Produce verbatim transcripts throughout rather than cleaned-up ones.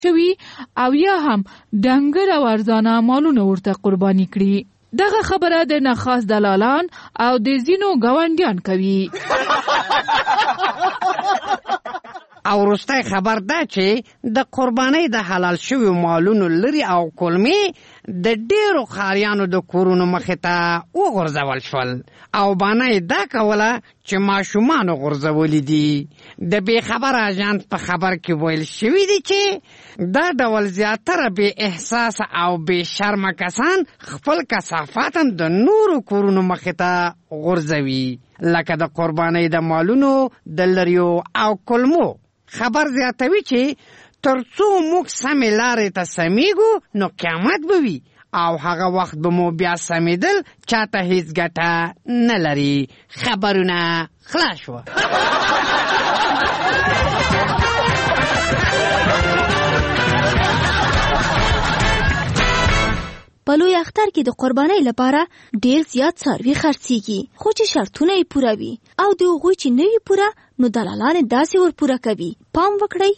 شوي او یا هم ډنګر او ارزانه مالونه ورته قرباني کړي. دغه خبره د نخاس دلالان او د ځینو ګاونډیان کوي. او وروستی خبر ده چې د قربانۍ د حلال شویو مالونو لري او کولمې د ډیرو ښاریانو د کورونو مخې ته وغورځول شول او بانه یې دا کوله چې ماشومانو غورځولي دي. د بې خبره اژانس په خبر کې ویل شوي دي چې دا ډول زیاتره بې احساسه او بې شرمه کسان خپل کثافات هم د نورو کورونو مخې ته غورځوي، لکه د قربانۍ د مالونو د لریو او کولمو. خبر زیاتوي چې تر څو موږ سمې لارې ته سمیږو نو قیامت به وي او هغه وخت به مو بیا سمیدل چاته هیڅ ګټه نه لري. خبرونه خلاص شوه. په لوی اختر کې د قربانۍ لپاره ډیر زیات څاروي خرڅیږي، خو چې شرطونه یې پوره وي او د هغوی چې نه وي پوره نو دلالان یې داسې ور پوره کوي. پام وکړئ.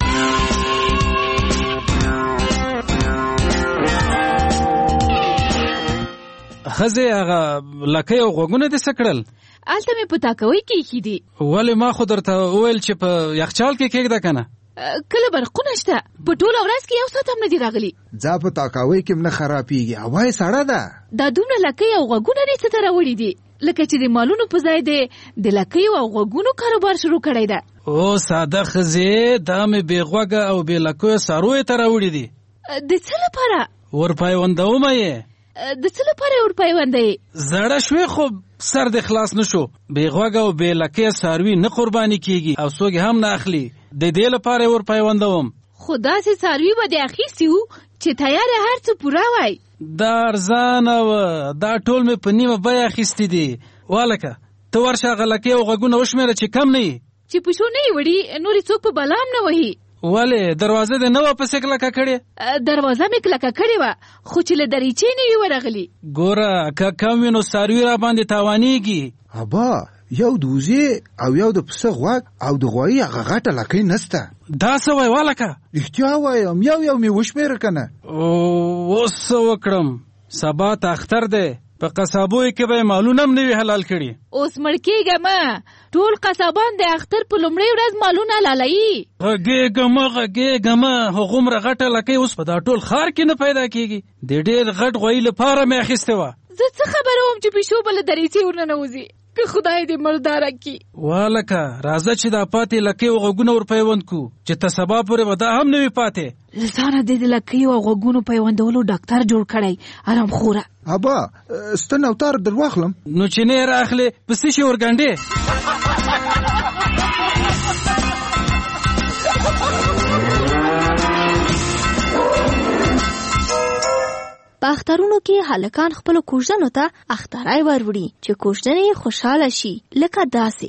ښځې هغه لکۍ او غوږونه دې څه کړل؟ هلته مې په تاکوۍ کې ایښي دي. ولې ما خو درته وویل چې په یخچال کې کېږده که نه؟ کله برقونه شته، په ټوله ورځ کې یو ساعت هم نه دي راغلي. ځا په تاکاوۍ کې هم نه خرابېږي، هوا یې سړه ده. دا دومره لکۍ او غوږونه دې څه ته راوړي دي؟ لکه چې د مالونو په ځای دې د لکیو او غوږونو کاروبار شروع کړی ده. او ساده ښځې، دا مې بې غوږه او بې لکیو څارویو ته راوړي دي. د څه لپاره؟ ورپیوندومه یې. د څه لپاره یې ورپیوندوي؟ زړه شوې خو سر دې خلاص نه شو. بې غوږه او بې لکیو څاروي نه قرباني کېږي او څوک هم نه اخلي. د دې لپاره یې ورپیوندوم. خو داسې څاروي به دې اخیستي وو چې تیار یې هر څه پوره وای. دا ارزانه وه، دا ټول مې په نیمه بیه اخیستي دي. والکه ته ورشه هغه لکۍ او غوږونه وشمېره چې کم نه یي. چې پیشو نه یې وړي نورې څوک په بلا هم نه وهي. ولې دروازه دې نه وه پسې کلکه کړې؟ دروازه مې کلکه کړې وه، خو چې له دریچې نه وي ورغلي. ګوره که کم وي نو څاروي را باندې تاوانېږي. ابا یو د وزې او یو د پسه غوږ او د غوایي هغه غټه لکۍ نسته. دا څه وایي والکه؟ رښتیا وایم، یو یو مې وشمېره که نه. اوس څه وکړم؟ سبا ته اختر دی، په قصابو کې به یې مالونه هم نه وي حلال کړي. اوس مړ کېږه مه، ټول قصابان د اختر په لومړۍ ورځ مالونه حلالوي. غږېږه مه غږېږه مه، هغومره غټه لکۍ اوس په دا ټول ښار کې نه پیدا کېږي. د ډېر غټ غوایي لپاره مې اخیستې وه. زه څه خبره وم چې پیشو به له دریچې ورننوځي؟ که خدای دې مرداره کړي. والکه راځه چې دا پاتې لکۍ او غوږونه ور پیوند کړو چې ته سبا پورې به دا هم نه وي پاتې. له ځانه دې د لکیو او غوږونو پیوندولو ډاکټر جوړ کړی. ارام خوره. ابا ستن او تار در واخلم؟ نو چې نه یې رااخلې په څه شي ورګنډې؟ په اخترونو کې هلکان خپلو کوژدنو ته اخترای وروړي چې کوژدنې یې خوشحاله شي، لکه داسې.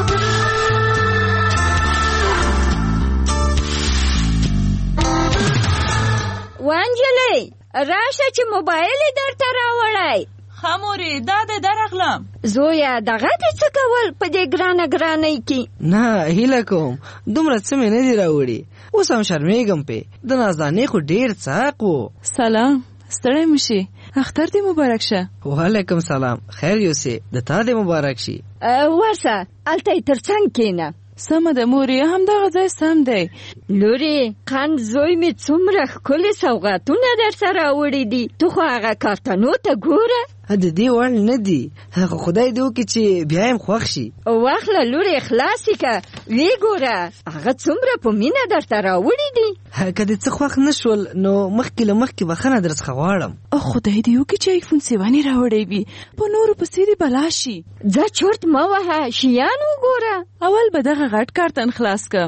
وانجلۍ راشه چې موبایل یې درته راوړی. ښه مورې دا دې درغلم. زویه دغه دې څه کول په دې ګرانه ګرانۍ کې؟ نه هیله کوم، دومره څه مې نه دي راوړي. اوس هم شرمېږم پې، د نازدانې خو ډېر څاق و. سلام، ستړی مو شي، اختر دې مبارک شه. وعلیکم سلام، خیر یوسې، د تا دې مبارک شي. ورشه هلته یې تر څنګ کښېنه. سمه ده مورې، همدغه ځای سم دی. لورې قند زوی مې څومره ښکلې سوغاتونه در سره راوړي دي، ته خو هغه کارتنو ته ګوره. د دې وړ نه دي، هغه خدای دې وکړي چې بیا یې خوښ شي. واخله لورې خلاصې که ویې ګوره، هغه څومره په مینه درته راوړي دي. که دې څه خوښ نه شول نو مخکې له مخکې بخښنه درڅخه غواړم. خدای دې وکړي چې ایفون سیوان یې راوړی وي، په نورو پسې دې بلا شي. ځه چرت مه وهه، شیان وګوره. اول به دغه غټ کارتن خلاص که.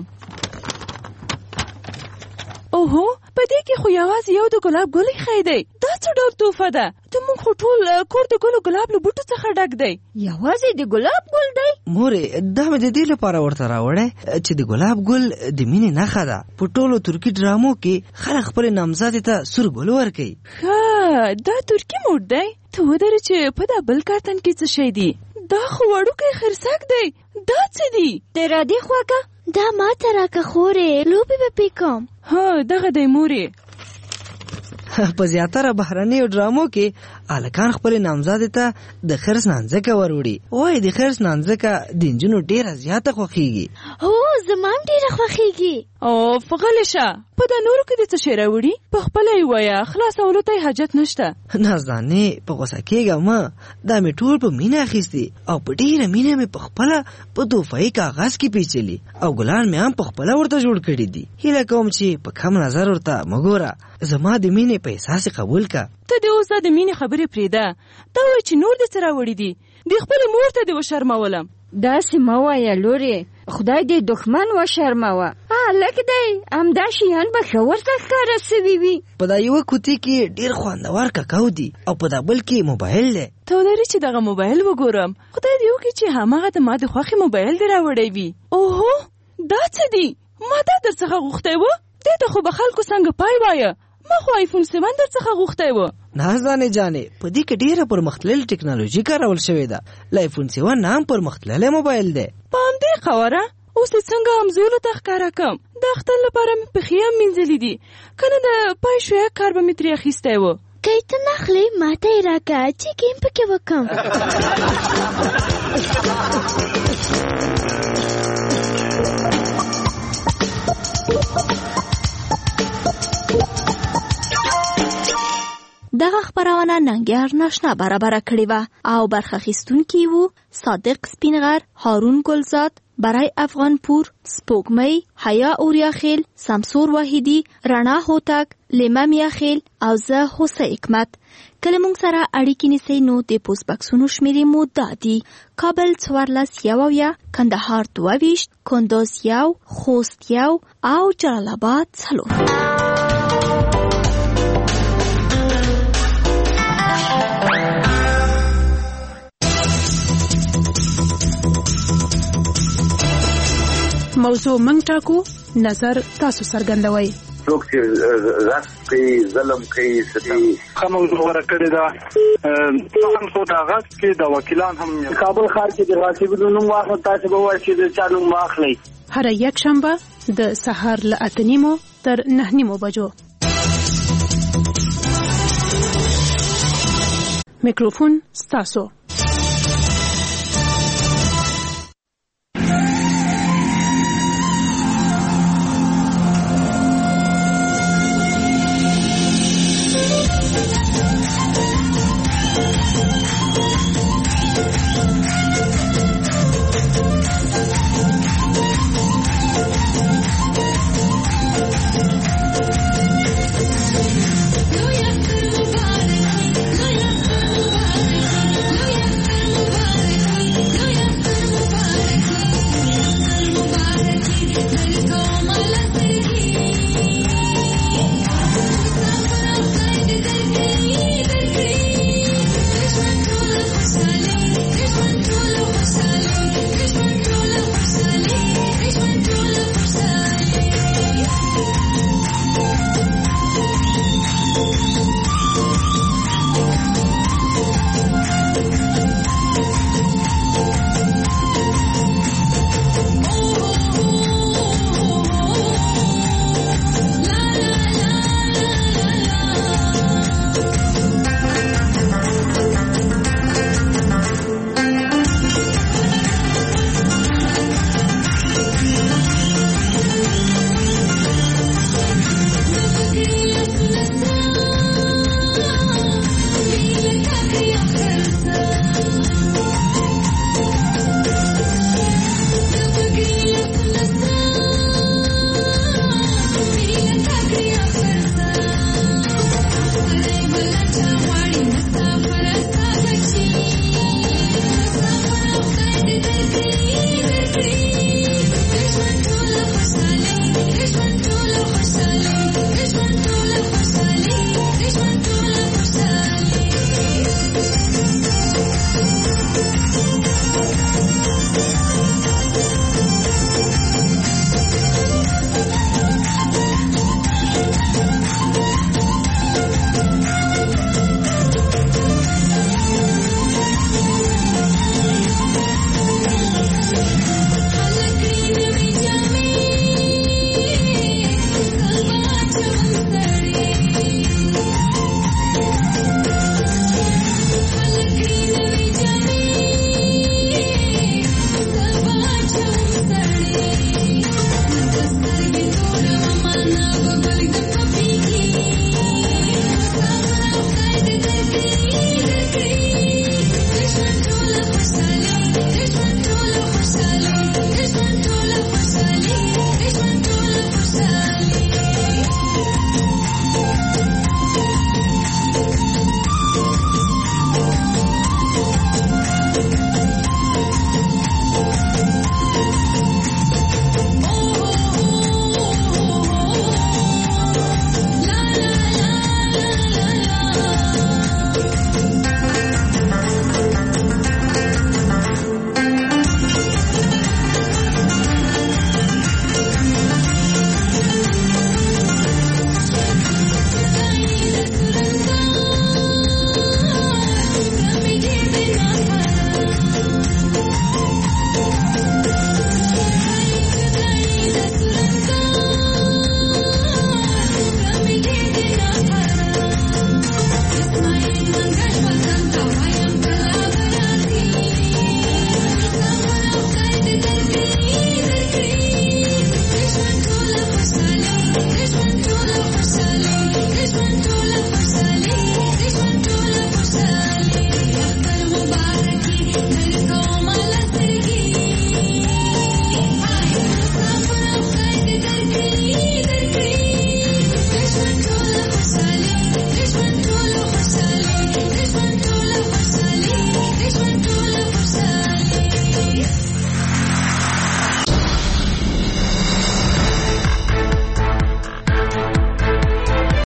اوهو په دې کې خو یوازې یو د ګلاب ګل ایښی دی. دا څه ډول توفه ده؟ زموږ خو ټول کور د ګلو ګلاب له بوټو څخه ډک دی. یوازې د ګلاب ګل دی؟ مورې دا مې د دې لپاره ورته راوړی چې د ګلاب ګل د مینې نښه ده. په ټولو ترکي ډرامو کې خلک خپلې نامزادې ته سور ګل ورکوي. ښه دا ترکي موډ دی. ته ودرې چې په دا بل کارتن کې څه شی دی؟ دا خو وړوکی خرسک دی. دا څه دی؟ ته را دې خوا که دا ما ته راکه خورې لوبې به پې کوم. ها دغه دی مورې. په زیاتره بهرنیو ډرامو کې هلکان خپلې نامزادې ته د خرس نانځکه وروړي. وایي د خرس نانځکه د نجونو ډېره زیاته خوښېږي. هو زما هم ډېره خوښېږي. اوف غلې شه، په دا نورو کې دې څه شی راوړي؟ په خپله یې ووایه، خلاصولو ته یې حاجت نشته. نازدانې په غوسه کېږه مه، دا مې ټول په مینه اخیستي او په ډېره مینه مې په خپله په تحفهیي کاغذ کې پیچلي او ګلان مې هم په خپله ورته جوړ کړي دي. هیله کوم چې په کم نظر ورته مه ګوره، زما د مینې په احساس قبول کا. ته دې اوس دا د مینې خبرې پرېږده، دا وایي چې نور دې څه راوړي دي، د خپلې مور ته دې وشرمولم. داسې مه وایه لورې، خدای دې دښمن وشرموه. هلک دی همدا شیان به ښه ورته ښکاره سوي وي. په دا یوه کوتې کې ډېر خوندور ککو دي او په دا بل کې موبایل دی. ته ولري چې دغه موبایل وګورم. خدای دې وکړي چې هماغه د ما د خوښې موبایل دې راوړی وي. اوهو دا څه دي؟ ما دا در څخه غوښتی و، دې ته خو به خلکو څنګه پای وایه. ما خو آیفون سیون در څخه غوښتی و. نازدانې جانې په دې کې ډېره پرمختللې ټکنالوژي کارول شوې ده. له آیفون سیون نه هم پرمختللی موبایل دی. په همدې خبره اوس دې څنګه همزولو ته ښکاره کړم. د اختر لپاره مې پښې هم مینځلي دي، که نه د پای شویه کار به مې ترې اخیستی و. که یې ته نه اخلې ما ته یې راکړه چې ګیم پکې وکړم. دغه خپرونه ننګیار ناشنا برابره کړې وه او برخه اخیستونکي وو صادق سپینغر، هارون ګلزاد، برای افغان پور، سپوږمۍ، حیا اوریاخیل، سمسور واحدي، رڼا هوتک، لیمه میاخیل او زه هوسه حکمت. کله مونږ سره اړیکې نیسئ نو د پوسټ بکسونو شمیرې مو دا دي: کابل څوارلس یو اویا، کندهار دوه ویشت، کندوز یو، خوست یو او جلال آباد څلور. موضوع منګ ټاکو، نظر تاسو څرګندوئ. څوک چې غصب کوي، ظلم کوي، ستي ښه موضوع غوره کړې ده. هم خو د غصب کې د وکیلان هم کابل ښار کې د غاصبینو نوم واخلئ، تاسې به وایئ چې د چا نوم واخلئ. هره یک شنبه د سهار له اته نیمو تر نه نیمو بجو. میکروفون ستاسو.